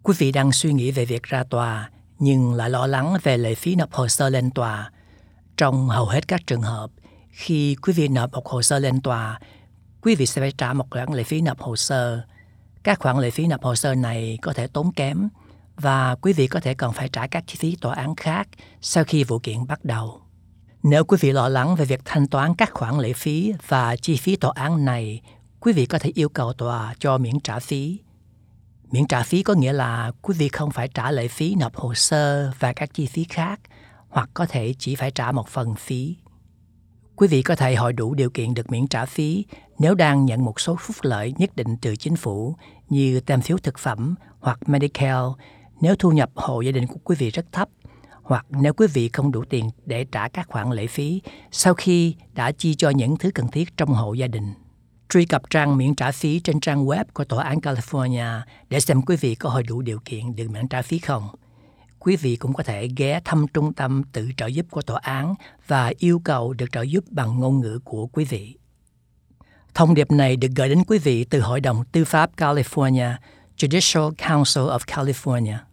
Quý vị đang suy nghĩ về việc ra tòa, nhưng lại lo lắng về lệ phí nộp hồ sơ lên tòa. Trong hầu hết các trường hợp, khi quý vị nộp một hồ sơ lên tòa, quý vị sẽ phải trả một khoản lệ phí nộp hồ sơ. Các khoản lệ phí nộp hồ sơ này có thể tốn kém, và quý vị có thể còn phải trả các chi phí tòa án khác sau khi vụ kiện bắt đầu. Nếu quý vị lo lắng về việc thanh toán các khoản lệ phí và chi phí tòa án này, quý vị có thể yêu cầu tòa cho miễn trả phí. Miễn trả phí có nghĩa là quý vị không phải trả lệ phí nộp hồ sơ và các chi phí khác, hoặc có thể chỉ phải trả một phần phí. Quý vị có thể hội đủ điều kiện được miễn trả phí nếu đang nhận một số phúc lợi nhất định từ chính phủ như tem phiếu thực phẩm hoặc Medicare, nếu thu nhập hộ gia đình của quý vị rất thấp, hoặc nếu quý vị không đủ tiền để trả các khoản lệ phí sau khi đã chi cho những thứ cần thiết trong hộ gia đình. Truy cập trang miễn trả phí trên trang web của Tòa án California để xem quý vị có hội đủ điều kiện được miễn trả phí không. Quý vị cũng có thể ghé thăm trung tâm tự trợ giúp của tòa án và yêu cầu được trợ giúp bằng ngôn ngữ của quý vị. Thông điệp này được gửi đến quý vị từ Hội đồng Tư pháp California, Judicial Council of California.